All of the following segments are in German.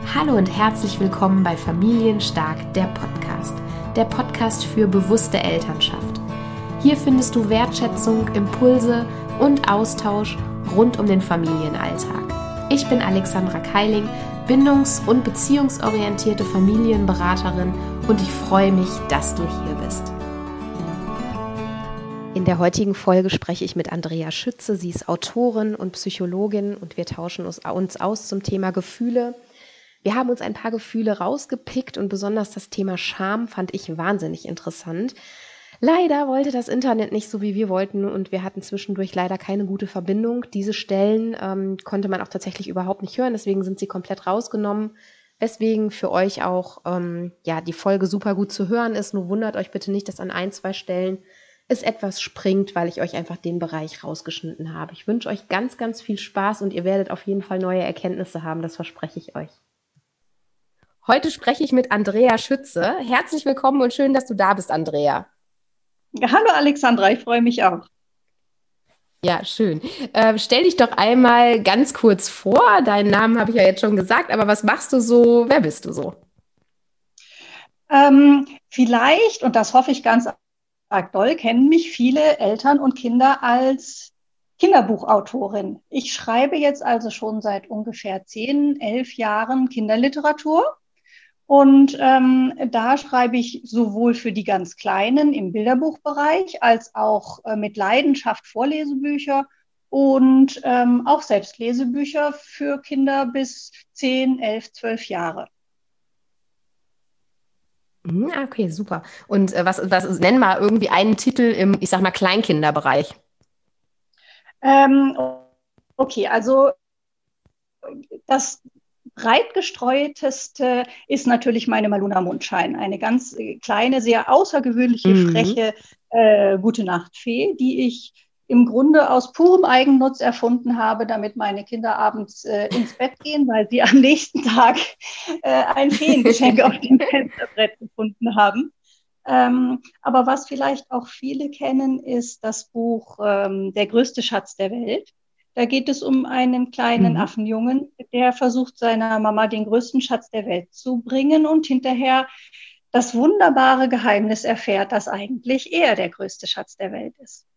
Hallo und herzlich willkommen bei Familienstark, der Podcast. Der Podcast für bewusste Elternschaft. Hier findest du Wertschätzung, Impulse und Austausch rund um den Familienalltag. Ich bin Alexandra Keiling, bindungs- und beziehungsorientierte Familienberaterin und ich freue mich, dass du hier bist. In der heutigen Folge spreche ich mit Andrea Schütze. Sie ist Autorin und Psychologin und wir tauschen uns aus zum Thema Gefühle. Wir haben uns ein paar Gefühle rausgepickt und besonders das Thema Scham fand ich wahnsinnig interessant. Leider wollte das Internet nicht so, wie wir wollten und wir hatten zwischendurch leider keine gute Verbindung. Diese Stellen konnte man auch tatsächlich überhaupt nicht hören, deswegen sind sie komplett rausgenommen. Weswegen für euch auch die Folge super gut zu hören ist. Nur wundert euch bitte nicht, dass an ein, zwei Stellen es etwas springt, weil ich euch einfach den Bereich rausgeschnitten habe. Ich wünsche euch ganz, ganz viel Spaß und ihr werdet auf jeden Fall neue Erkenntnisse haben, das verspreche ich euch. Heute spreche ich mit Andrea Schütze. Herzlich willkommen und schön, dass du da bist, Andrea. Ja, hallo Alexandra, ich freue mich auch. Ja, schön. Stell dich doch einmal ganz kurz vor. Deinen Namen habe ich ja jetzt schon gesagt, aber was machst du so? Wer bist du so? Vielleicht, und das hoffe ich ganz arg doll, kennen mich viele Eltern und Kinder als Kinderbuchautorin. Ich schreibe jetzt also schon seit ungefähr 10, 11 Jahren Kinderliteratur. Und da schreibe ich sowohl für die ganz Kleinen im Bilderbuchbereich als auch mit Leidenschaft Vorlesebücher und auch Selbstlesebücher für Kinder bis 10, 11, 12 Jahre. Okay, super. Und nenn mal irgendwie einen Titel im, ich sag mal, Kleinkinderbereich. Okay, also das breit gestreuteste ist natürlich meine Maluna Mondschein, eine ganz kleine, sehr außergewöhnliche, freche Gute-Nacht-Fee, die ich im Grunde aus purem Eigennutz erfunden habe, damit meine Kinder abends ins Bett gehen, weil sie am nächsten Tag ein Feengeschenk auf dem Fensterbrett gefunden haben. Aber was vielleicht auch viele kennen, ist das Buch Der größte Schatz der Welt. Da geht es um einen kleinen Mhm. Affenjungen, der versucht, seiner Mama den größten Schatz der Welt zu bringen und hinterher das wunderbare Geheimnis erfährt, dass eigentlich er der größte Schatz der Welt ist.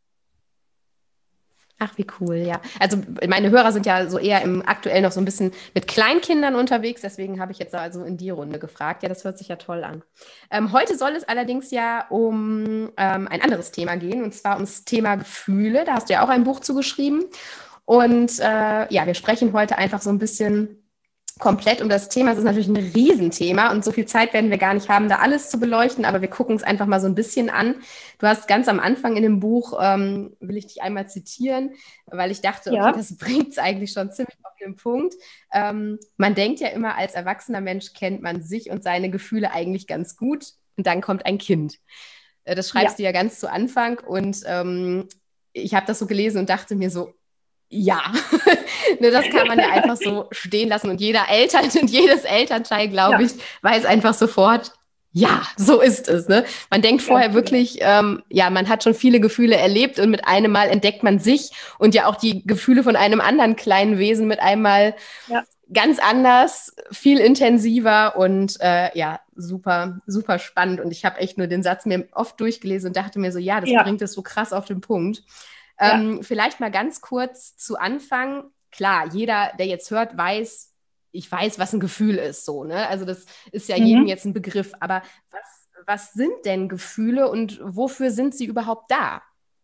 Ach, wie cool, ja. Also meine Hörer sind ja so eher aktuell noch so ein bisschen mit Kleinkindern unterwegs, deswegen habe ich jetzt also in die Runde gefragt. Ja, das hört sich ja toll an. Heute soll es allerdings ja um ein anderes Thema gehen, und zwar ums Thema Gefühle. Da hast du ja auch ein Buch zugeschrieben. Und wir sprechen heute einfach so ein bisschen komplett um das Thema. Es ist natürlich ein Riesenthema und so viel Zeit werden wir gar nicht haben, da alles zu beleuchten, aber wir gucken es einfach mal so ein bisschen an. Du hast ganz am Anfang in dem Buch, will ich dich einmal zitieren, weil ich dachte, okay, Ja, das bringt es eigentlich schon ziemlich auf den Punkt. Man denkt ja immer, als erwachsener Mensch kennt man sich und seine Gefühle eigentlich ganz gut und dann kommt ein Kind. Das ja, schreibst du ja ganz zu Anfang und ich habe das so gelesen und dachte mir so, ja, ne, das kann man ja einfach so stehen lassen und jeder Eltern und jedes Elternteil, glaube ja, ich, weiß einfach sofort, ja, so ist es. Ne? Man denkt ganz vorher genau. wirklich, man hat schon viele Gefühle erlebt und mit einem Mal entdeckt man sich und ja auch die Gefühle von einem anderen kleinen Wesen mit einmal Ja, ganz anders, viel intensiver und super, super spannend. Und ich habe echt nur den Satz mir oft durchgelesen und dachte mir so, ja, das ja, bringt es so krass auf den Punkt. ja. Vielleicht mal ganz kurz zu Anfang. Klar, jeder, der jetzt hört, ich weiß, was ein Gefühl ist, so, ne? Also das ist ja jedem Mhm. jetzt ein Begriff. Aber was sind denn Gefühle und wofür sind sie überhaupt da?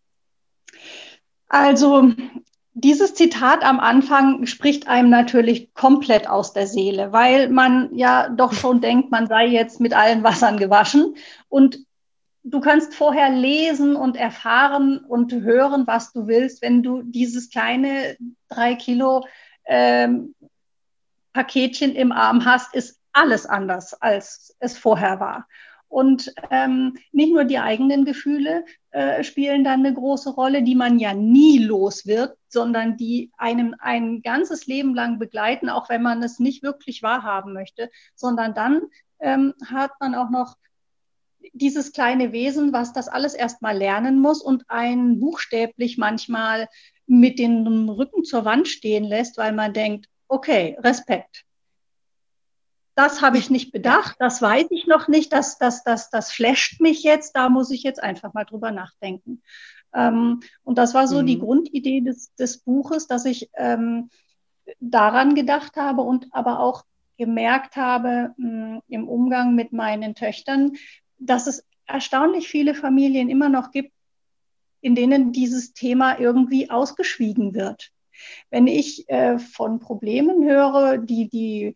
Also dieses Zitat am Anfang spricht einem natürlich komplett aus der Seele, weil man ja doch schon denkt, man sei jetzt mit allen Wassern gewaschen. Und du kannst vorher lesen und erfahren und hören, was du willst. Wenn du dieses kleine 3 Kilo ähm, Paketchen im Arm hast, ist alles anders, als es vorher war. Und nicht nur die eigenen Gefühle spielen dann eine große Rolle, die man ja nie los wird, sondern die einem ein ganzes Leben lang begleiten, auch wenn man es nicht wirklich wahrhaben möchte, sondern dann hat man auch noch dieses kleine Wesen, was das alles erstmal lernen muss und einen buchstäblich manchmal mit dem Rücken zur Wand stehen lässt, weil man denkt, okay, Respekt. das habe ich nicht bedacht, das weiß ich noch nicht, das flasht mich jetzt, da muss ich jetzt einfach mal drüber nachdenken. Und das war so die Grundidee des Buches, dass ich daran gedacht habe und aber auch gemerkt habe im Umgang mit meinen Töchtern, dass es erstaunlich viele Familien immer noch gibt, in denen dieses Thema irgendwie ausgeschwiegen wird. Wenn ich von Problemen höre, die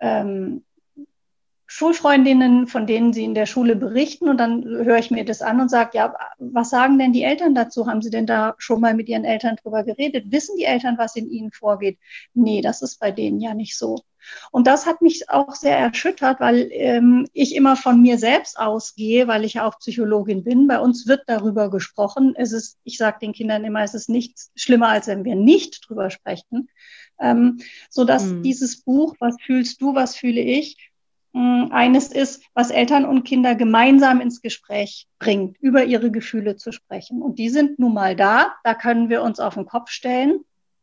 Schulfreundinnen, von denen sie in der Schule berichten, und dann höre ich mir das an und sage, ja, was sagen denn die Eltern dazu? Haben sie denn da schon mal mit ihren Eltern drüber geredet? Wissen die Eltern, was in ihnen vorgeht? Nee, das ist bei denen ja nicht so. Und das hat mich auch sehr erschüttert, weil ich immer von mir selbst ausgehe, weil ich ja auch Psychologin bin. Bei uns wird darüber gesprochen. Ich sage den Kindern immer, es ist nichts schlimmer, als wenn wir nicht drüber sprechen. Sodass dieses Buch, was fühlst du, was fühle ich, eines ist, was Eltern und Kinder gemeinsam ins Gespräch bringt, über ihre Gefühle zu sprechen. Und die sind nun mal da können wir uns auf den Kopf stellen.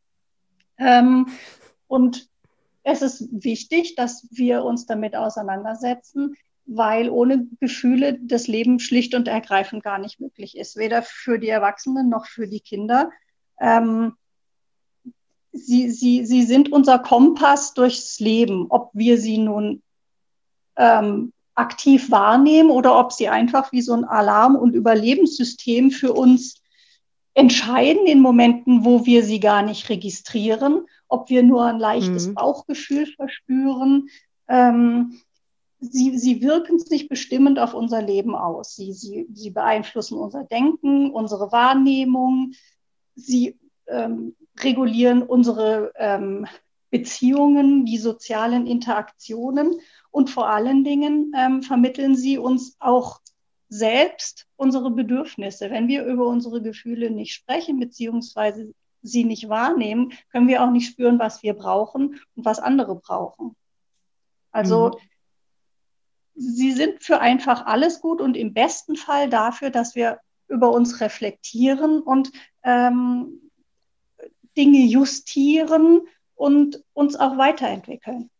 Und es ist wichtig, dass wir uns damit auseinandersetzen, weil ohne Gefühle das Leben schlicht und ergreifend gar nicht möglich ist, weder für die Erwachsenen noch für die Kinder. Sie sind unser Kompass durchs Leben, ob wir sie nun aktiv wahrnehmen oder ob sie einfach wie so ein Alarm- und Überlebenssystem für uns entscheiden in Momenten, wo wir sie gar nicht registrieren, ob wir nur ein leichtes Bauchgefühl verspüren. Sie wirken sich bestimmend auf unser Leben aus. Sie beeinflussen unser Denken, unsere Wahrnehmung. Sie regulieren unsere Beziehungen, die sozialen Interaktionen. Und vor allen Dingen vermitteln sie uns auch selbst unsere Bedürfnisse. Wenn wir über unsere Gefühle nicht sprechen, beziehungsweise sie nicht wahrnehmen, können wir auch nicht spüren, was wir brauchen und was andere brauchen. Also sie sind für einfach alles gut und im besten Fall dafür, dass wir über uns reflektieren und Dinge justieren und uns auch weiterentwickeln.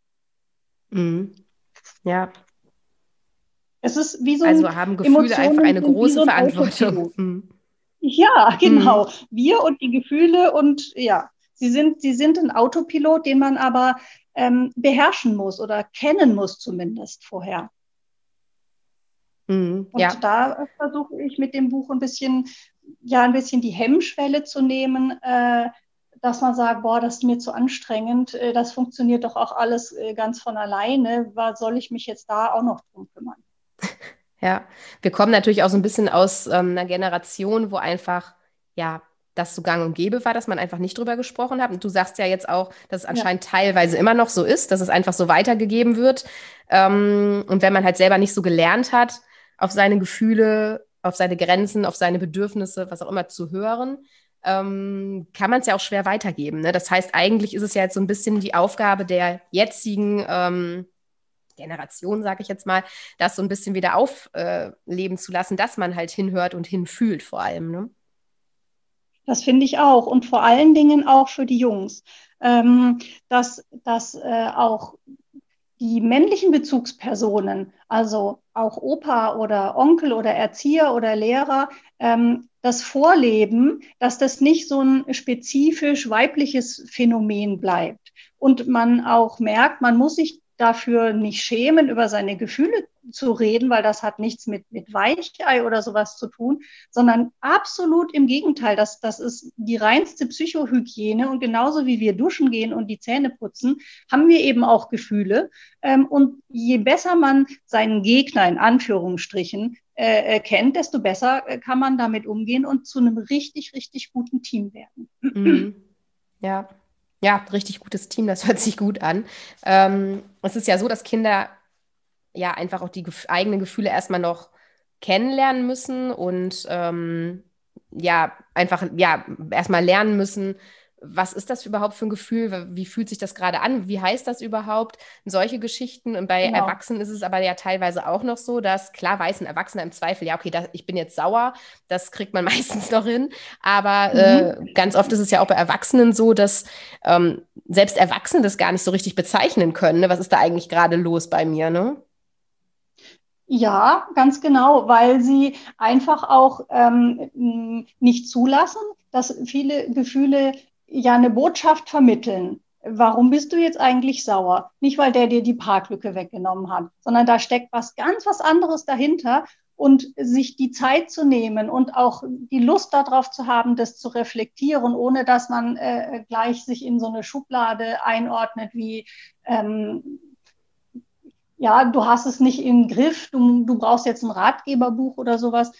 Ja. Es ist wie so also haben Gefühle einfach eine große so ein Verantwortung. Ja, genau. Wir und die Gefühle und ja, sie sind ein Autopilot, den man aber beherrschen muss oder kennen muss zumindest vorher. Und da versuche ich mit dem Buch ein bisschen die Hemmschwelle zu nehmen, dass man sagt, boah, das ist mir zu anstrengend, das funktioniert doch auch alles ganz von alleine, was soll ich mich jetzt da auch noch drum kümmern? Ja, wir kommen natürlich auch so ein bisschen aus einer Generation, wo einfach, ja, das so gang und gäbe war, dass man einfach nicht drüber gesprochen hat. Und du sagst ja jetzt auch, dass es anscheinend teilweise immer noch so ist, dass es einfach so weitergegeben wird. Und wenn man halt selber nicht so gelernt hat, auf seine Gefühle, auf seine Grenzen, auf seine Bedürfnisse, was auch immer zu hören, kann man es ja auch schwer weitergeben. Ne? Das heißt, eigentlich ist es ja jetzt so ein bisschen die Aufgabe der jetzigen Generation, sage ich jetzt mal, das so ein bisschen wieder aufleben zu lassen, dass man halt hinhört und hinfühlt vor allem. Ne? Das finde ich auch. Und vor allen Dingen auch für die Jungs. Dass auch die männlichen Bezugspersonen, also auch Opa oder Onkel oder Erzieher oder Lehrer, das Vorleben, dass das nicht so ein spezifisch weibliches Phänomen bleibt. Und man auch merkt, man muss sich dafür nicht schämen, über seine Gefühle zu reden, weil das hat nichts mit Weichei oder sowas zu tun, sondern absolut im Gegenteil. Das ist die reinste Psychohygiene und genauso wie wir duschen gehen und die Zähne putzen, haben wir eben auch Gefühle. Und je besser man seinen Gegner in Anführungsstrichen kennt, desto besser kann man damit umgehen und zu einem richtig, richtig guten Team werden. Ja. Ja, richtig gutes Team, das hört sich gut an. Es ist ja so, dass Kinder ja einfach auch die eigenen Gefühle erstmal noch kennenlernen müssen und ja, einfach ja erstmal lernen müssen, was ist das überhaupt für ein Gefühl? Wie fühlt sich das gerade an? Wie heißt das überhaupt? Solche Geschichten. Und bei Genau. Erwachsenen ist es aber ja teilweise auch noch so, dass, klar, weiß ein Erwachsener im Zweifel, ja, okay, ich bin jetzt sauer, das kriegt man meistens noch hin. Aber ganz oft ist es ja auch bei Erwachsenen so, dass selbst Erwachsene das gar nicht so richtig bezeichnen können. Ne? Was ist da eigentlich gerade los bei mir, ne? Ja, ganz genau, weil sie einfach auch nicht zulassen, dass viele Gefühle ja eine Botschaft vermitteln. Warum bist du jetzt eigentlich sauer? Nicht, weil der dir die Parklücke weggenommen hat, sondern da steckt was anderes dahinter. Und sich die Zeit zu nehmen und auch die Lust darauf zu haben, das zu reflektieren, ohne dass man gleich sich in so eine Schublade einordnet wie ja, du hast es nicht im Griff, du brauchst jetzt ein Ratgeberbuch oder sowas.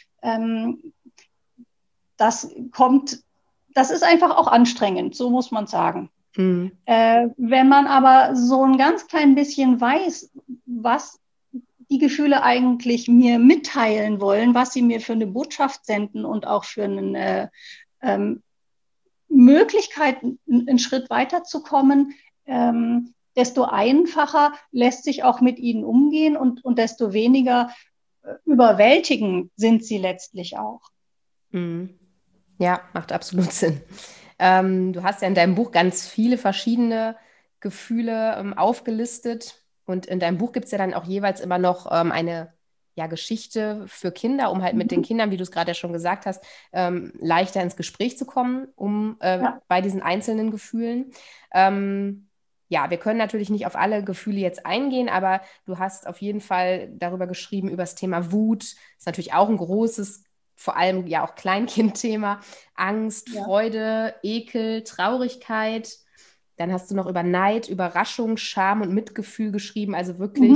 Das das ist einfach auch anstrengend, so muss man sagen. Mhm. Wenn man aber so ein ganz klein bisschen weiß, was die Gefühle eigentlich mir mitteilen wollen, was sie mir für eine Botschaft senden und auch für eine Möglichkeit, einen Schritt weiterzukommen, desto einfacher lässt sich auch mit ihnen umgehen und desto weniger überwältigend sind sie letztlich auch. Mhm. Ja, macht absolut Sinn. Du hast ja in deinem Buch ganz viele verschiedene Gefühle aufgelistet. Und in deinem Buch gibt es ja dann auch jeweils immer noch eine ja, Geschichte für Kinder, um halt mit den Kindern, wie du es gerade ja schon gesagt hast, leichter ins Gespräch zu kommen, Ja. bei diesen einzelnen Gefühlen. Ja, wir können natürlich nicht auf alle Gefühle jetzt eingehen, aber du hast auf jeden Fall darüber geschrieben, über das Thema Wut. Ist natürlich auch ein großes, vor allem ja auch Kleinkindthema. Angst, Ja. Freude, Ekel, Traurigkeit. Dann hast du noch über Neid, Überraschung, Scham und Mitgefühl geschrieben. Also wirklich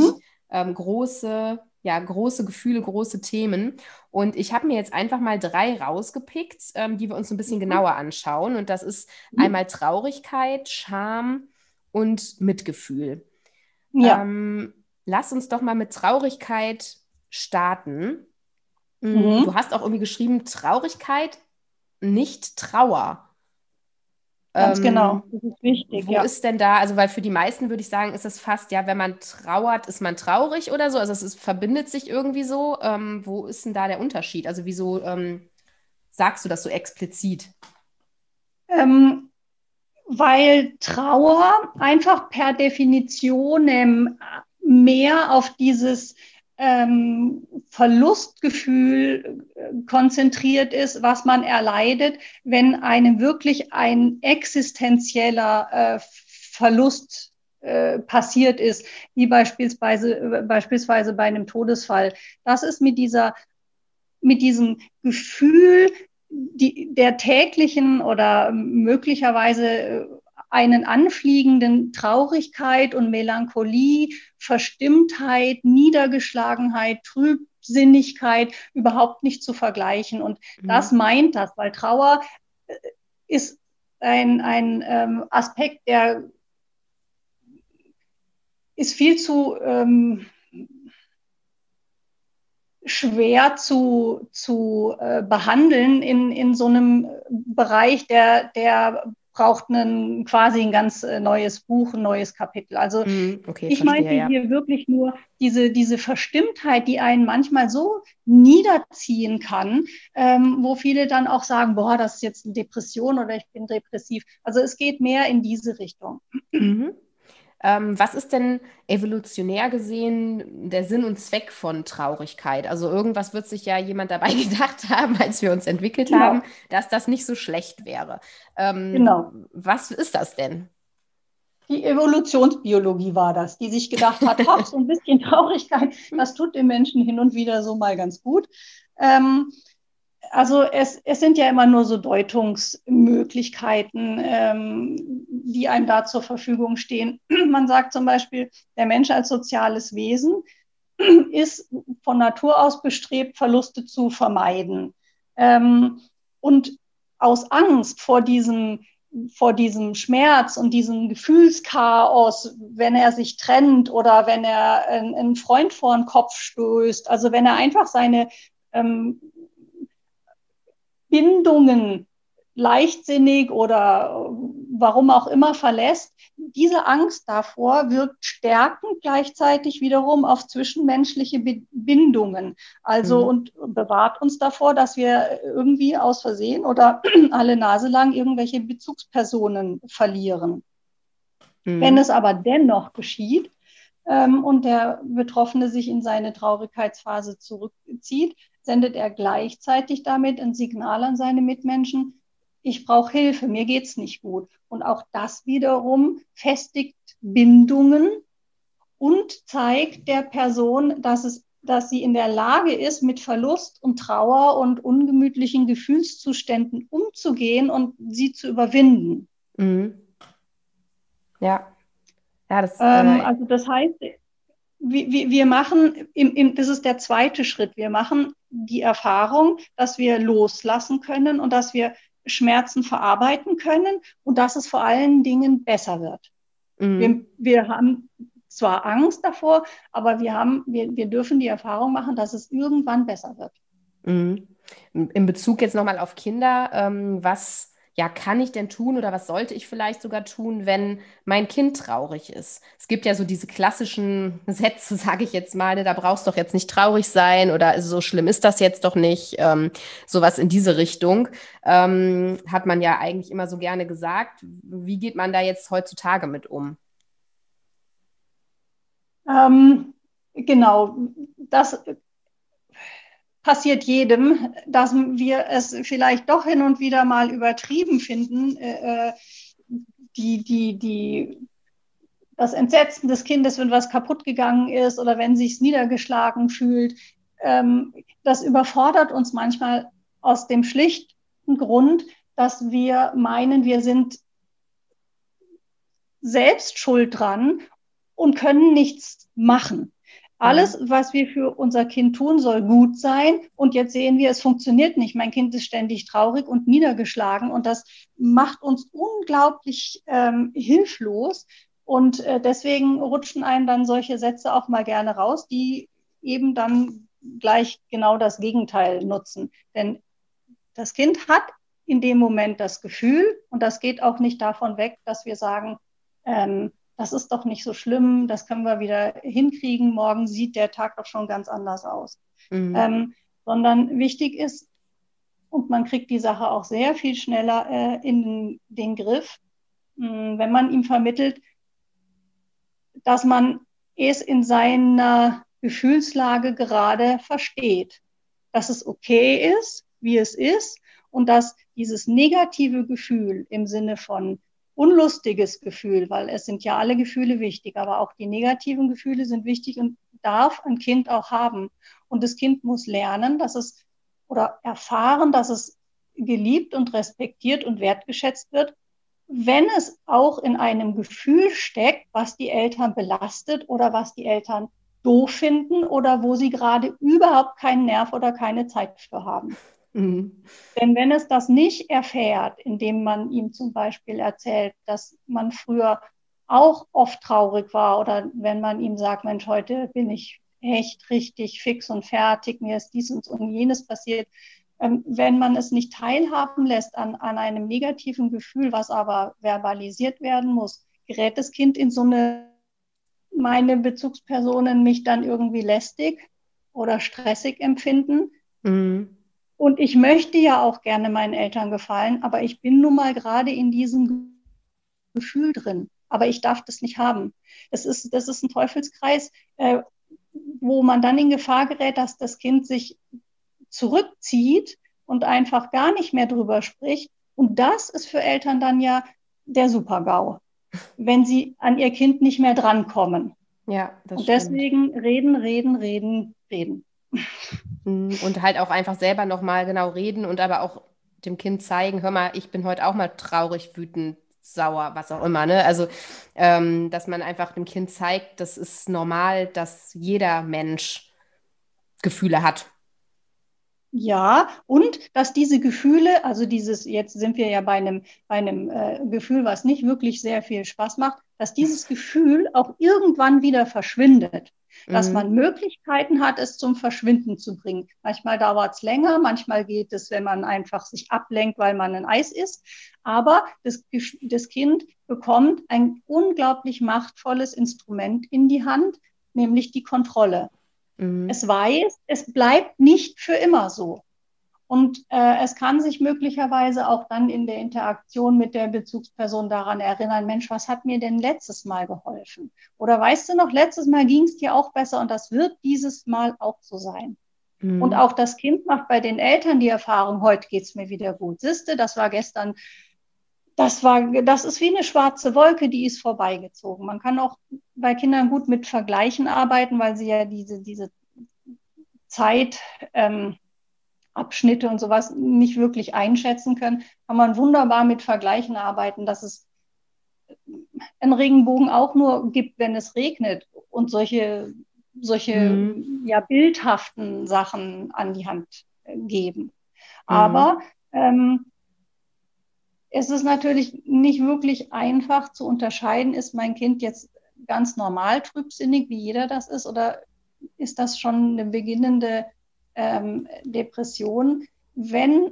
große Gefühle, große Themen. Und ich habe mir jetzt einfach mal 3 rausgepickt, die wir uns ein bisschen genauer anschauen. Und das ist einmal Traurigkeit, Scham und Mitgefühl. Ja. Lass uns doch mal mit Traurigkeit starten. Du Mhm. hast auch irgendwie geschrieben, Traurigkeit, nicht Trauer. Ganz genau. Das ist wichtig, Wo ja. ist denn da, also weil für die meisten würde ich sagen, ist es fast, ja, wenn man trauert, ist man traurig oder so. Also verbindet sich irgendwie so. Wo ist denn da der Unterschied? Also wieso sagst du das so explizit? Ähm, Weil Trauer einfach per Definition mehr auf dieses Verlustgefühl konzentriert ist, was man erleidet, wenn einem wirklich ein existenzieller Verlust passiert ist, wie beispielsweise bei einem Todesfall. Das ist mit diesem Gefühl der täglichen oder möglicherweise einen anfliegenden Traurigkeit und Melancholie, Verstimmtheit, Niedergeschlagenheit, Trübsinnigkeit überhaupt nicht zu vergleichen. Und das meint das, weil Trauer ist ein Aspekt, der ist viel zu schwer zu behandeln in so einem Bereich, der braucht quasi ein ganz neues Buch, ein neues Kapitel. Also Okay, ich verstehe, meinte ja. hier wirklich nur diese Verstimmtheit, die einen manchmal so niederziehen kann, wo viele dann auch sagen, boah, das ist jetzt eine Depression oder ich bin depressiv. Also es geht mehr in diese Richtung. Was ist denn evolutionär gesehen der Sinn und Zweck von Traurigkeit? Also irgendwas wird sich ja jemand dabei gedacht haben, als wir uns entwickelt haben, Genau, dass das nicht so schlecht wäre. genau. Was ist das denn? Die Evolutionsbiologie war das, die sich gedacht hat, ach, so ein bisschen Traurigkeit, das tut dem Menschen hin und wieder so mal ganz gut. Ähm, also es sind ja immer nur so Deutungsmöglichkeiten, die einem da zur Verfügung stehen. Man sagt zum Beispiel, der Mensch als soziales Wesen ist von Natur aus bestrebt, Verluste zu vermeiden. Und aus Angst vor diesem Schmerz und diesem Gefühlschaos, wenn er sich trennt oder wenn er einen Freund vor den Kopf stößt, also wenn er einfach seine Bindungen leichtsinnig oder warum auch immer verlässt, diese Angst davor wirkt stärkend gleichzeitig wiederum auf zwischenmenschliche Bindungen. Also und bewahrt uns davor, dass wir irgendwie aus Versehen oder alle Nase lang irgendwelche Bezugspersonen verlieren. Wenn es aber dennoch geschieht und der Betroffene sich in seine Traurigkeitsphase zurückzieht, sendet er gleichzeitig damit ein Signal an seine Mitmenschen: Ich brauche Hilfe, mir geht's nicht gut. Und auch das wiederum festigt Bindungen und zeigt der Person, dass sie in der Lage ist, mit Verlust und Trauer und ungemütlichen Gefühlszuständen umzugehen und sie zu überwinden. Ja. Ja, also das heißt, wir machen, das ist der zweite Schritt, wir machen die Erfahrung, dass wir loslassen können und dass wir Schmerzen verarbeiten können und dass es vor allen Dingen besser wird. Wir haben zwar Angst davor, aber wir dürfen die Erfahrung machen, dass es irgendwann besser wird. In Bezug jetzt nochmal auf Kinder, was kann ich denn tun oder was sollte ich vielleicht sogar tun, wenn mein Kind traurig ist? Es gibt ja so diese klassischen Sätze, sage ich jetzt mal, da brauchst du doch jetzt nicht traurig sein oder so schlimm ist das jetzt doch nicht. Sowas in diese Richtung hat man ja eigentlich immer so gerne gesagt. Wie geht man da jetzt heutzutage mit um? Genau, das passiert jedem, dass wir es vielleicht doch hin und wieder mal übertrieben finden, das Entsetzen des Kindes, wenn was kaputt gegangen ist oder wenn sich's niedergeschlagen fühlt. Das überfordert uns manchmal aus dem schlichten Grund, dass wir meinen, wir sind selbst schuld dran und können nichts machen. Alles, was wir für unser Kind tun, soll gut sein. Und jetzt sehen wir, es funktioniert nicht. Mein Kind ist ständig traurig und niedergeschlagen. Und das macht uns unglaublich hilflos. Und deswegen rutschen einem dann solche Sätze auch mal gerne raus, die eben dann gleich genau das Gegenteil nutzen. Denn das Kind hat in dem Moment das Gefühl, und das geht auch nicht davon weg, dass wir sagen, das ist doch nicht so schlimm, das können wir wieder hinkriegen, morgen sieht der Tag doch schon ganz anders aus. Sondern wichtig ist, und man kriegt die Sache auch sehr viel schneller in den Griff, wenn man ihm vermittelt, dass man es in seiner Gefühlslage gerade versteht, dass es okay ist, wie es ist, und dass dieses negative Gefühl im Sinne von unlustiges Gefühl, weil es sind ja alle Gefühle wichtig, aber auch die negativen Gefühle sind wichtig und darf ein Kind auch haben. Und das Kind muss lernen, dass es oder erfahren, dass es geliebt und respektiert und wertgeschätzt wird, wenn es auch in einem Gefühl steckt, was die Eltern belastet oder was die Eltern doof finden oder wo sie gerade überhaupt keinen Nerv oder keine Zeit für haben. Denn wenn es das nicht erfährt, indem man ihm zum Beispiel erzählt, dass man früher auch oft traurig war oder wenn man ihm sagt, Mensch, heute bin ich echt richtig fix und fertig, mir ist dies und jenes passiert, wenn man es nicht teilhaben lässt an einem negativen Gefühl, was aber verbalisiert werden muss, gerät das Kind in so meine Bezugspersonen mich dann irgendwie lästig oder stressig empfinden. Und ich möchte ja auch gerne meinen Eltern gefallen, aber ich bin nun mal gerade in diesem Gefühl drin. Aber ich darf das nicht haben. Das ist ein Teufelskreis, wo man dann in Gefahr gerät, dass das Kind sich zurückzieht und einfach gar nicht mehr drüber spricht. Und das ist für Eltern dann ja der Super-GAU, wenn sie an ihr Kind nicht mehr drankommen. Ja, das und deswegen stimmt. Reden. Und halt auch einfach selber nochmal genau reden und aber auch dem Kind zeigen, hör mal, ich bin heute auch mal traurig, wütend, sauer, was auch immer. Ne? Also, dass man einfach dem Kind zeigt, das ist normal, dass jeder Mensch Gefühle hat. Ja, und dass diese Gefühle, also jetzt sind wir ja bei einem Gefühl, was nicht wirklich sehr viel Spaß macht, dass dieses Gefühl auch irgendwann wieder verschwindet. dass Mhm. man Möglichkeiten hat, es zum Verschwinden zu bringen. Manchmal dauert es länger, manchmal geht es, wenn man einfach sich ablenkt, weil man ein Eis isst. Aber das Kind bekommt ein unglaublich machtvolles Instrument in die Hand, nämlich die Kontrolle. Mhm. Es weiß, es bleibt nicht für immer so. Und es kann sich möglicherweise auch dann in der Interaktion mit der Bezugsperson daran erinnern, Mensch, was hat mir denn letztes Mal geholfen? Oder weißt du noch, letztes Mal ging es dir auch besser und das wird dieses Mal auch so sein. Und Mhm. auch das Kind macht bei den Eltern die Erfahrung, heute geht es mir wieder gut. Siehste, das war gestern, das ist wie eine schwarze Wolke, die ist vorbeigezogen. Man kann auch bei Kindern gut mit Vergleichen arbeiten, weil sie ja diese Zeit Abschnitte und sowas nicht wirklich einschätzen können, kann man wunderbar mit Vergleichen arbeiten, dass es einen Regenbogen auch nur gibt, wenn es regnet und solche Mhm. ja, bildhaften Sachen an die Hand geben. Mhm. Aber es ist natürlich nicht wirklich einfach zu unterscheiden, ist mein Kind jetzt ganz normal trübsinnig, wie jeder das ist, oder ist das schon eine beginnende Depression? Wenn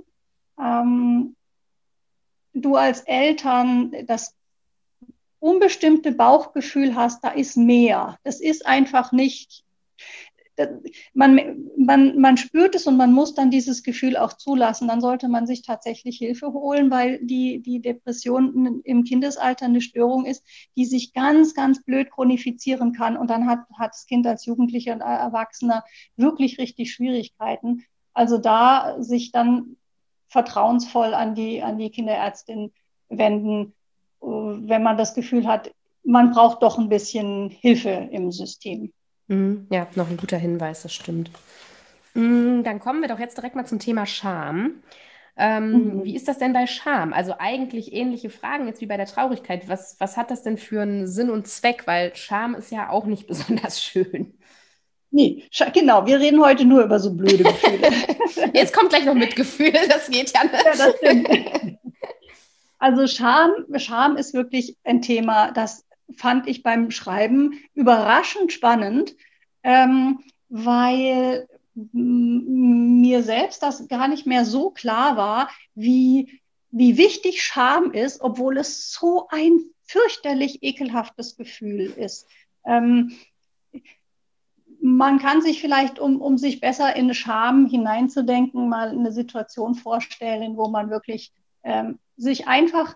du als Eltern das unbestimmte Bauchgefühl hast, da ist mehr. Das ist einfach nicht, man spürt es und man muss dann dieses Gefühl auch zulassen. Dann sollte man sich tatsächlich Hilfe holen, weil die Depression im Kindesalter eine Störung ist, die sich ganz, ganz blöd chronifizieren kann. Und dann hat das Kind als Jugendlicher und Erwachsener wirklich richtig Schwierigkeiten. Also da sich dann vertrauensvoll an die Kinderärztin wenden, wenn man das Gefühl hat, man braucht doch ein bisschen Hilfe im System. Mhm. Ja, noch ein guter Hinweis, das stimmt. Dann kommen wir doch jetzt direkt mal zum Thema Scham. Wie Mhm. ist das denn bei Scham? Also eigentlich ähnliche Fragen jetzt wie bei der Traurigkeit. Was hat das denn für einen Sinn und Zweck? Weil Scham ist ja auch nicht besonders schön. Nee, genau, wir reden heute nur über so blöde Gefühle. Jetzt kommt gleich noch Mitgefühl, das geht ja Ja, das stimmt. nicht. Also Scham ist wirklich ein Thema, das fand ich beim Schreiben überraschend spannend, weil mir selbst das gar nicht mehr so klar war, wie wichtig Scham ist, obwohl es so ein fürchterlich ekelhaftes Gefühl ist. Ähm, Man kann sich vielleicht, um sich besser in Scham hineinzudenken, mal eine Situation vorstellen, wo man wirklich sich einfach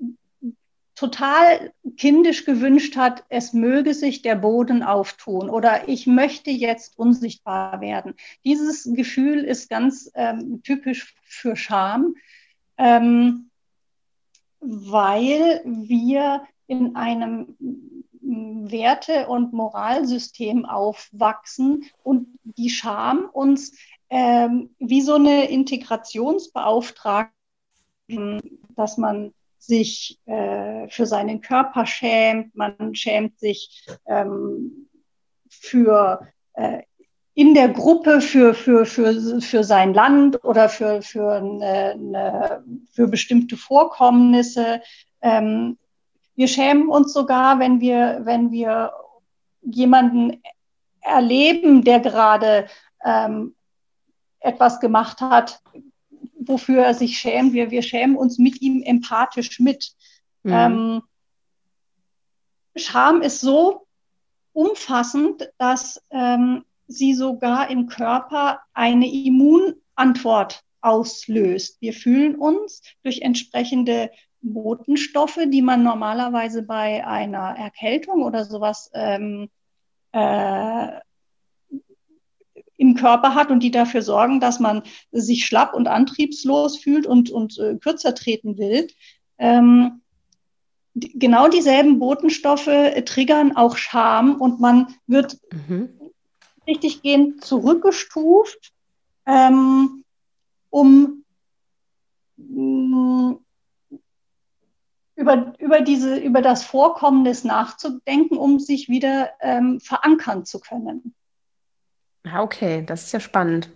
total kindisch gewünscht hat, es möge sich der Boden auftun oder ich möchte jetzt unsichtbar werden. Dieses Gefühl ist ganz typisch für Scham, weil wir in einem Werte- und Moralsystem aufwachsen und die Scham uns wie so eine Integrationsbeauftragte, dass man sich für seinen Körper schämt, man schämt sich für in der Gruppe für sein Land oder für bestimmte Vorkommnisse. Wir schämen uns sogar, wenn wir jemanden erleben, der gerade etwas gemacht hat, wofür er sich schämt. Wir schämen uns mit ihm empathisch mit. Mhm. Ähm, Scham ist so umfassend, dass sie sogar im Körper eine Immunantwort auslöst. Wir fühlen uns durch entsprechende Botenstoffe, die man normalerweise bei einer Erkältung oder sowas äh, im Körper hat und die dafür sorgen, dass man sich schlapp und antriebslos fühlt und kürzer treten will. Genau dieselben Botenstoffe triggern auch Scham und man wird Mhm. richtiggehend zurückgestuft, um mh, über das Vorkommnis nachzudenken, um sich wieder verankern zu können. Ah, okay, das ist ja spannend.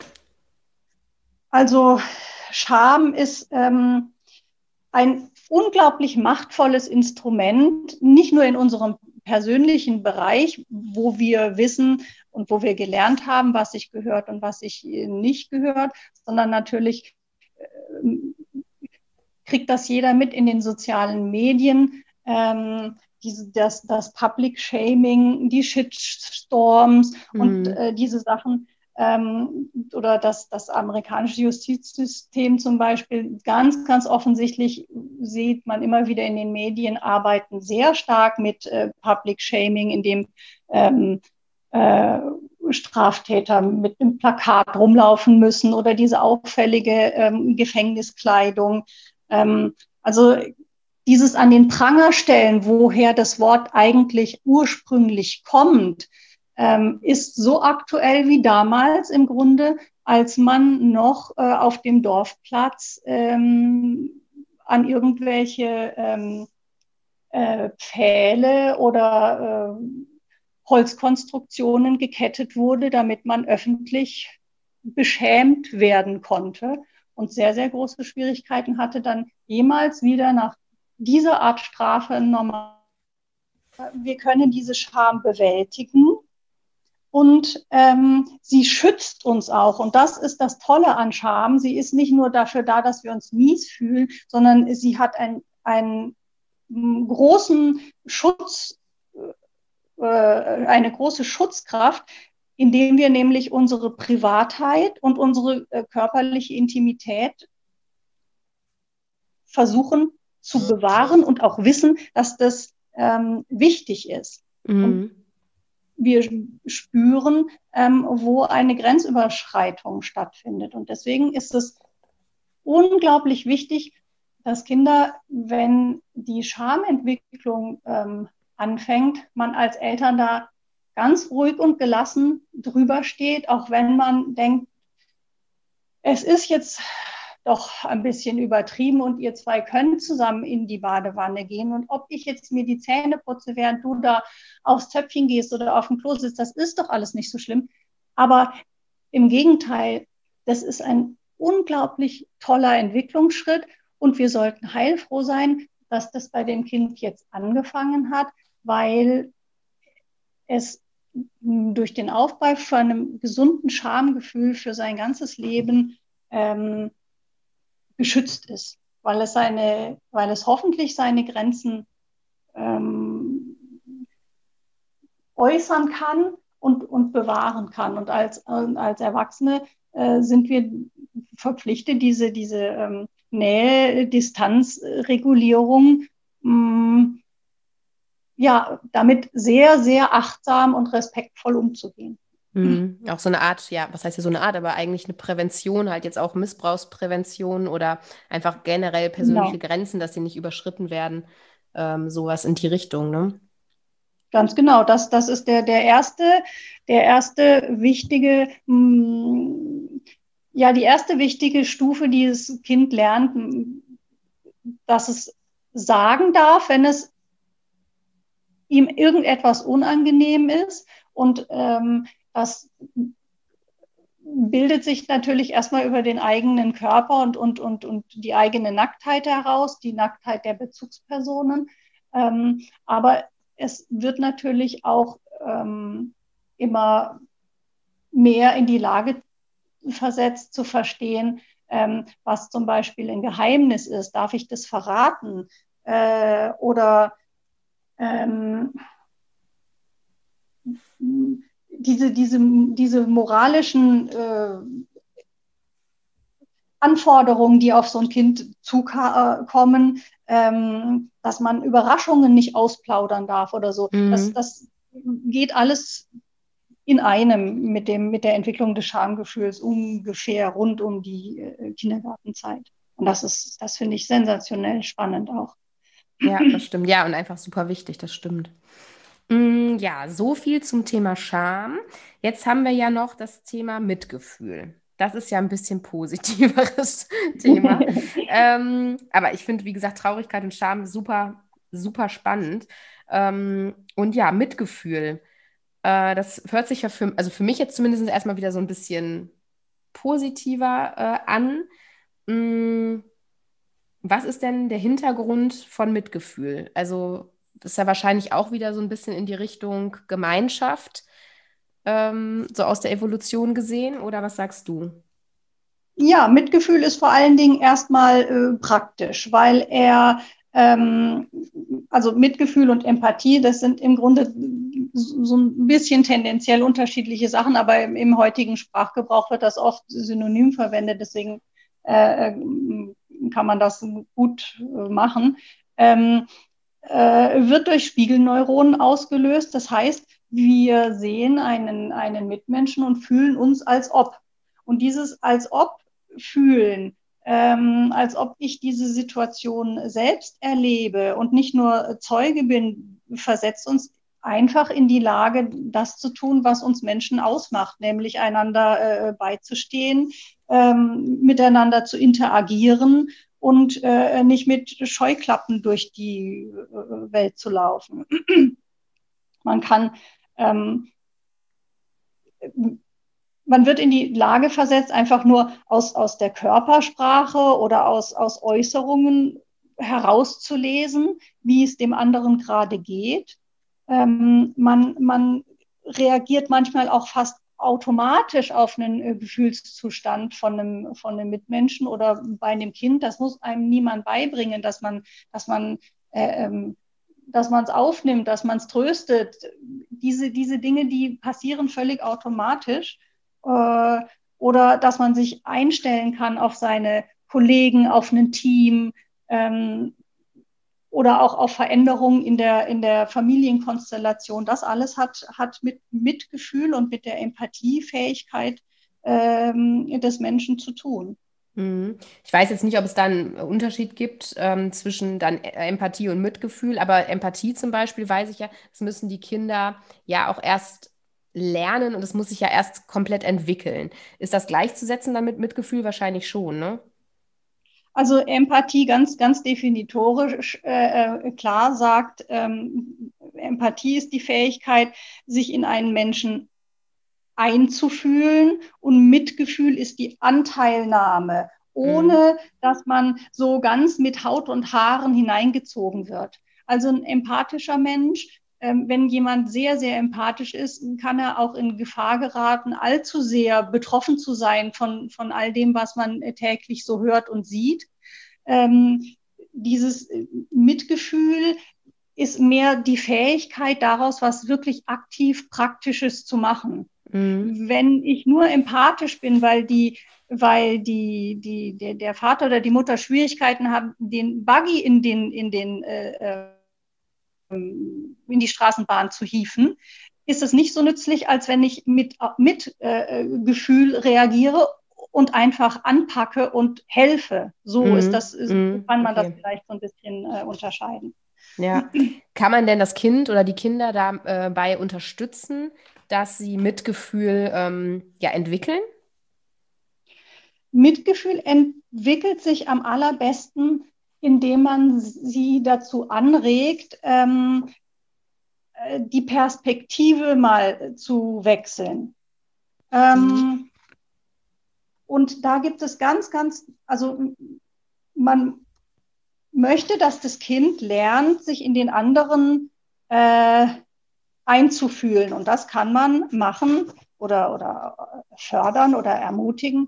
Also Scham ist ein unglaublich machtvolles Instrument, nicht nur in unserem persönlichen Bereich, wo wir wissen und wo wir gelernt haben, was sich gehört und was sich nicht gehört, sondern natürlich kriegt das jeder mit in den sozialen Medien. Das Public Shaming, die Shitstorms und diese Sachen, oder das amerikanische Justizsystem zum Beispiel, ganz, ganz offensichtlich sieht man immer wieder in den Medien, arbeiten sehr stark mit Public Shaming, indem Straftäter mit einem Plakat rumlaufen müssen oder diese auffällige Gefängniskleidung. Also dieses an den Pranger stellen, woher das Wort eigentlich ursprünglich kommt, ist so aktuell wie damals im Grunde, als man noch auf dem Dorfplatz an irgendwelche Pfähle oder Holzkonstruktionen gekettet wurde, damit man öffentlich beschämt werden konnte und sehr, sehr große Schwierigkeiten hatte, dann jemals wieder nach dieser Art Strafe normal. Wir können diese Scham bewältigen und sie schützt uns auch. Und das ist das Tolle an Scham. Sie ist nicht nur dafür da, dass wir uns mies fühlen, sondern sie hat einen großen Schutz, eine große Schutzkraft, indem wir nämlich unsere Privatheit und unsere körperliche Intimität versuchen zu bewahren und auch wissen, dass das wichtig ist. Und wir spüren, wo eine Grenzüberschreitung stattfindet. Und deswegen ist es unglaublich wichtig, dass Kinder, wenn die Schamentwicklung anfängt, man als Eltern da ganz ruhig und gelassen drüber steht, auch wenn man denkt, es ist jetzt doch ein bisschen übertrieben und ihr zwei könnt zusammen in die Badewanne gehen. Und ob ich jetzt mir die Zähne putze, während du da aufs Töpfchen gehst oder auf dem Klo sitzt, das ist doch alles nicht so schlimm. Aber im Gegenteil, das ist ein unglaublich toller Entwicklungsschritt und wir sollten heilfroh sein, dass das bei dem Kind jetzt angefangen hat, weil es durch den Aufbau von einem gesunden Schamgefühl für sein ganzes Leben geschützt ist, weil es hoffentlich seine Grenzen äußern kann und bewahren kann. Und als Erwachsene sind wir verpflichtet, diese Nähe-Distanz-Regulierung ja, damit sehr, sehr achtsam und respektvoll umzugehen. Auch so eine Art, ja, was heißt ja so eine Art, aber eigentlich eine Prävention, halt jetzt auch Missbrauchsprävention oder einfach generell persönliche Grenzen, dass sie nicht überschritten werden, sowas in die Richtung, ne? Ganz genau, das ist der erste wichtige, ja, die erste wichtige Stufe, die das Kind lernt, dass es sagen darf, wenn es ihm irgendetwas unangenehm ist. Und das bildet sich natürlich erstmal über den eigenen Körper und die eigene Nacktheit heraus, die Nacktheit der Bezugspersonen. Aber es wird natürlich auch immer mehr in die Lage versetzt zu verstehen, was zum Beispiel ein Geheimnis ist. Darf ich das verraten? Oder diese moralischen Anforderungen, die auf so ein Kind zukommen, dass man Überraschungen nicht ausplaudern darf oder so. Das geht alles in einem mit der Entwicklung des Schamgefühls ungefähr rund um die Kindergartenzeit. Und das finde ich sensationell spannend auch. Ja, das stimmt. Ja, und einfach super wichtig, das stimmt. Ja, so viel zum Thema Scham. Jetzt haben wir ja noch das Thema Mitgefühl. Das ist ja ein bisschen positiveres Thema. Aber ich finde, wie gesagt, Traurigkeit und Scham super, super spannend. Und ja, Mitgefühl. Das hört sich ja also für mich jetzt zumindest erstmal wieder so ein bisschen positiver an. Was ist denn der Hintergrund von Mitgefühl? Also ist ja wahrscheinlich auch wieder so ein bisschen in die Richtung Gemeinschaft, so aus der Evolution gesehen, oder was sagst du? Ja, Mitgefühl ist vor allen Dingen erstmal praktisch, weil ähm, also Mitgefühl und Empathie, das sind im Grunde so ein bisschen tendenziell unterschiedliche Sachen, aber im heutigen Sprachgebrauch wird das oft synonym verwendet, deswegen kann man das gut machen. Wird durch Spiegelneuronen ausgelöst. Das heißt, wir sehen einen Mitmenschen und fühlen uns als ob. Und dieses als ob fühlen, als ob ich diese Situation selbst erlebe und nicht nur Zeuge bin, versetzt uns einfach in die Lage, das zu tun, was uns Menschen ausmacht, nämlich einander beizustehen, miteinander zu interagieren und nicht mit Scheuklappen durch die Welt zu laufen. Man kann man wird in die Lage versetzt, einfach nur aus der Körpersprache oder aus Äußerungen herauszulesen, wie es dem anderen gerade geht. Man reagiert manchmal auch fast automatisch auf einen Gefühlszustand von einem Mitmenschen oder bei einem Kind. Das muss einem niemand beibringen, dass man dass man es aufnimmt, dass man es tröstet. Diese Dinge, die passieren völlig automatisch. Äh, oder dass man sich einstellen kann auf seine Kollegen, auf ein Team oder auch auf Veränderungen in der Familienkonstellation. Das alles hat mit Mitgefühl und mit der Empathiefähigkeit des Menschen zu tun. Mhm. Ich weiß jetzt nicht, ob es da einen Unterschied gibt zwischen dann Empathie und Mitgefühl, aber Empathie zum Beispiel weiß ich ja, das müssen die Kinder ja auch erst lernen und es muss sich ja erst komplett entwickeln. Ist das gleichzusetzen dann mit Mitgefühl? Wahrscheinlich schon, ne? Also Empathie ganz definitorisch klar sagt, Empathie ist die Fähigkeit, sich in einen Menschen einzufühlen und Mitgefühl ist die Anteilnahme, Mhm. ohne dass man so ganz mit Haut und Haaren hineingezogen wird. Also ein empathischer Mensch, wenn jemand sehr empathisch ist, kann er auch in Gefahr geraten, allzu sehr betroffen zu sein von all dem, was man täglich so hört und sieht. Dieses Mitgefühl ist mehr die Fähigkeit daraus, was wirklich aktiv Praktisches zu machen. Mhm. Wenn ich nur empathisch bin, der Vater oder die Mutter Schwierigkeiten haben, den Buggy in die Straßenbahn zu hieven, ist es nicht so nützlich, als wenn ich mit Gefühl reagiere und einfach anpacke und helfe. Mhm. So Mhm. kann man das Okay. vielleicht so ein bisschen unterscheiden. Ja. Kann man denn das Kind oder die Kinder dabei unterstützen, dass sie Mitgefühl ja entwickeln? Mitgefühl entwickelt sich am allerbesten, indem man sie dazu anregt, die Perspektive mal zu wechseln. Mhm. Und da gibt es also man möchte, dass das Kind lernt, sich in den anderen einzufühlen. Und das kann man machen oder fördern oder ermutigen,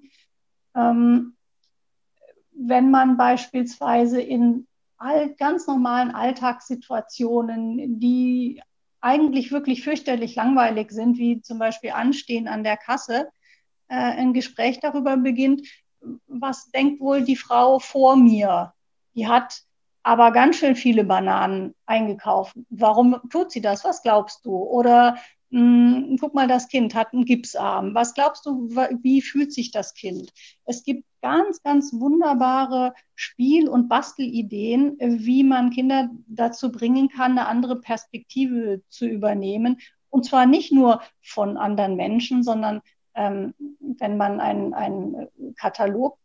wenn man beispielsweise in ganz normalen Alltagssituationen, die eigentlich wirklich fürchterlich langweilig sind, wie zum Beispiel Anstehen an der Kasse, ein Gespräch darüber beginnt, was denkt wohl die Frau vor mir? Die hat aber ganz schön viele Bananen eingekauft. Warum tut sie das? Was glaubst du? Oder guck mal, das Kind hat einen Gipsarm. Was glaubst du, wie fühlt sich das Kind? Es gibt ganz wunderbare Spiel- und Bastelideen, wie man Kinder dazu bringen kann, eine andere Perspektive zu übernehmen. Und zwar nicht nur von anderen Menschen, sondern wenn man einen Katalog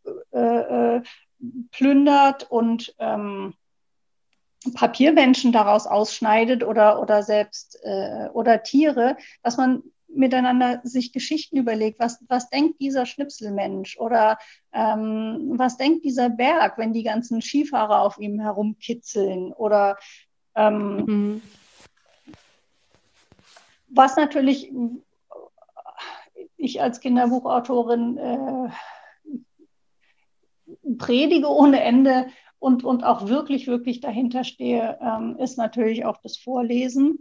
plündert und Papiermenschen daraus ausschneidet oder selbst oder Tiere, dass man miteinander sich Geschichten überlegt, was denkt dieser Schnipselmensch oder was denkt dieser Berg, wenn die ganzen Skifahrer auf ihm herumkitzeln oder Ähm, Was natürlich ich als Kinderbuchautorin predige ohne Ende und auch wirklich, wirklich dahinter stehe, ist natürlich auch das Vorlesen.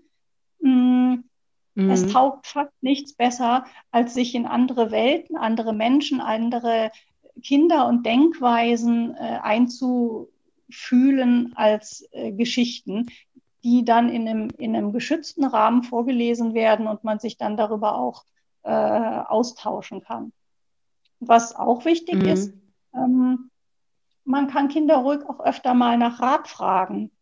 Es taugt fast nichts besser, als sich in andere Welten, andere Menschen, andere Kinder und Denkweisen einzufühlen als Geschichten, die dann in einem geschützten Rahmen vorgelesen werden und man sich dann darüber auch austauschen kann. Was auch wichtig ist, man kann Kinder ruhig auch öfter mal nach Rat fragen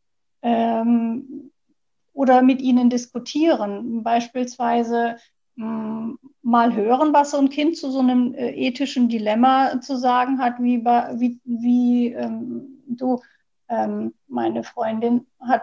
oder mit ihnen diskutieren. Beispielsweise mal hören, was so ein Kind zu so einem ethischen Dilemma zu sagen hat, wie du, meine Freundin hat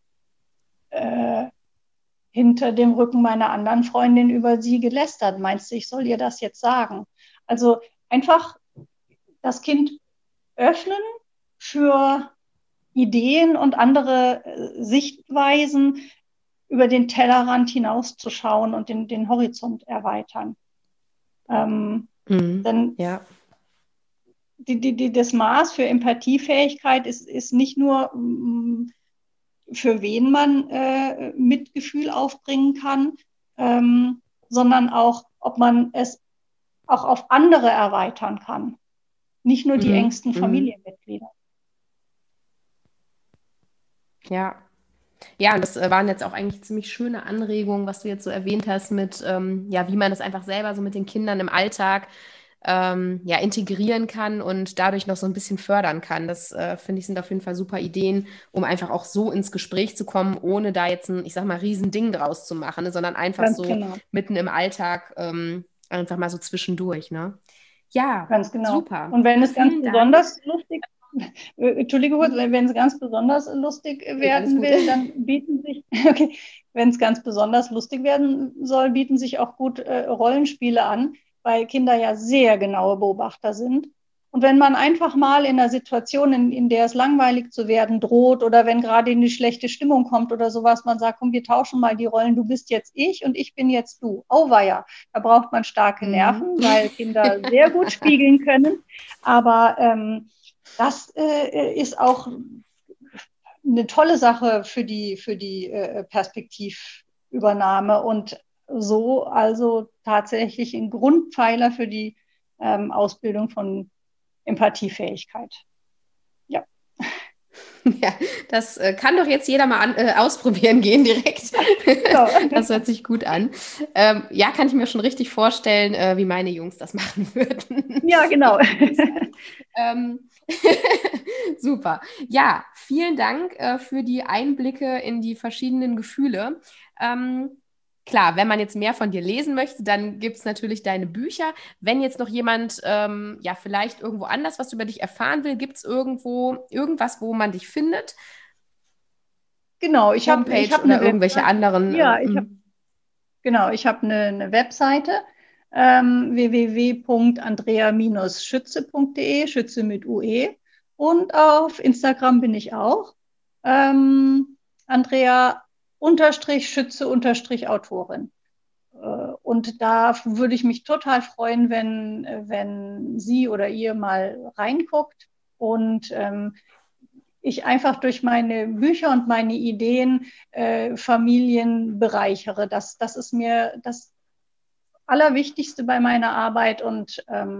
hinter dem Rücken meiner anderen Freundin über sie gelästert. Meinst du, ich soll ihr das jetzt sagen? Also einfach das Kind öffnen für Ideen und andere Sichtweisen, über den Tellerrand hinauszuschauen und den Horizont erweitern. Denn das Maß für Empathiefähigkeit ist nicht nur, für wen man Mitgefühl aufbringen kann, sondern auch, ob man es auch auf andere erweitern kann. Nicht nur die engsten Familienmitglieder. Ja. Ja, und das waren jetzt auch eigentlich ziemlich schöne Anregungen, was du jetzt so erwähnt hast mit, wie man das einfach selber so mit den Kindern im Alltag integrieren kann und dadurch noch so ein bisschen fördern kann. Das finde ich sind auf jeden Fall super Ideen, um einfach auch so ins Gespräch zu kommen, ohne da jetzt ein, ich sag mal, Riesending draus zu machen, ne, sondern einfach Ganz so genau. mitten im Alltag einfach mal so zwischendurch, ne? Ja, Ganz genau. super. Und wenn es ganz Vielen Dank. besonders lustig, Entschuldige kurz, wenn es ganz besonders lustig werden will, dann bieten sich, okay, wenn es ganz besonders lustig werden soll, bieten sich auch gut Rollenspiele an, weil Kinder ja sehr genaue Beobachter sind. Und wenn man einfach mal in einer Situation, in der es langweilig zu werden droht oder wenn gerade in die schlechte Stimmung kommt oder sowas, man sagt, komm, wir tauschen mal die Rollen, du bist jetzt ich und ich bin jetzt du. Auweia, da braucht man starke Nerven, weil Kinder sehr gut spiegeln können. Aber das ist auch eine tolle Sache für die Perspektivübernahme und so also tatsächlich ein Grundpfeiler für die Ausbildung von Empathiefähigkeit. Ja. Ja, das kann doch jetzt jeder mal ausprobieren gehen direkt. Genau. Das hört sich gut an. Ja, kann ich mir schon richtig vorstellen, wie meine Jungs das machen würden. Ja, genau. Super. Ja, vielen Dank für die Einblicke in die verschiedenen Gefühle. Klar, wenn man jetzt mehr von dir lesen möchte, dann gibt es natürlich deine Bücher. Wenn jetzt noch jemand vielleicht irgendwo anders was über dich erfahren will, gibt es irgendwo irgendwas, wo man dich findet? Genau, ich habe oder irgendwelche anderen. Ja, ich habe eine Webseite, www.andrea-schütze.de, Schütze mit UE. Und auf Instagram bin ich auch. Andrea-Schütze-Autorin. Und da würde ich mich total freuen, wenn Sie oder ihr mal reinguckt und ich einfach durch meine Bücher und meine Ideen Familien bereichere. Das ist mir das Allerwichtigste bei meiner Arbeit und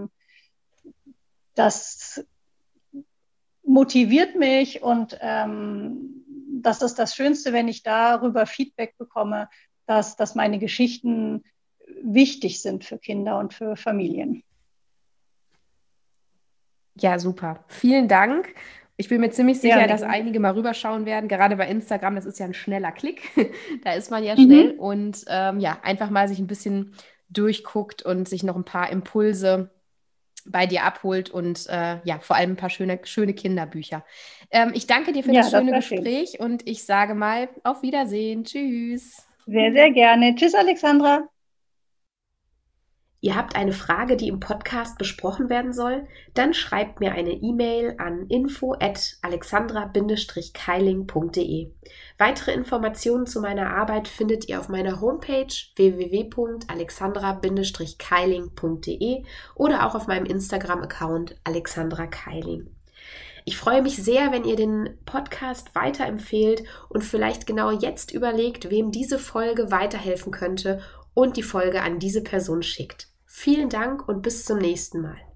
das motiviert mich und das ist das Schönste, wenn ich darüber Feedback bekomme, dass meine Geschichten wichtig sind für Kinder und für Familien. Ja, super. Vielen Dank. Ich bin mir ziemlich sicher, dass einige mal rüberschauen werden, gerade bei Instagram, das ist ja ein schneller Klick, da ist man ja schnell und einfach mal sich ein bisschen durchguckt und sich noch ein paar Impulse bei dir abholt und vor allem ein paar schöne Kinderbücher. Ich danke dir für das schöne Gespräch und ich sage mal auf Wiedersehen. Tschüss. Sehr, sehr gerne. Tschüss, Alexandra. Ihr habt eine Frage, die im Podcast besprochen werden soll? Dann schreibt mir eine E-Mail an info@alexandra-keiling.de. Weitere Informationen zu meiner Arbeit findet ihr auf meiner Homepage www.alexandra-keiling.de oder auch auf meinem Instagram-Account Alexandra Keiling. Ich freue mich sehr, wenn ihr den Podcast weiterempfehlt und vielleicht genau jetzt überlegt, wem diese Folge weiterhelfen könnte und die Folge an diese Person schickt. Vielen Dank und bis zum nächsten Mal.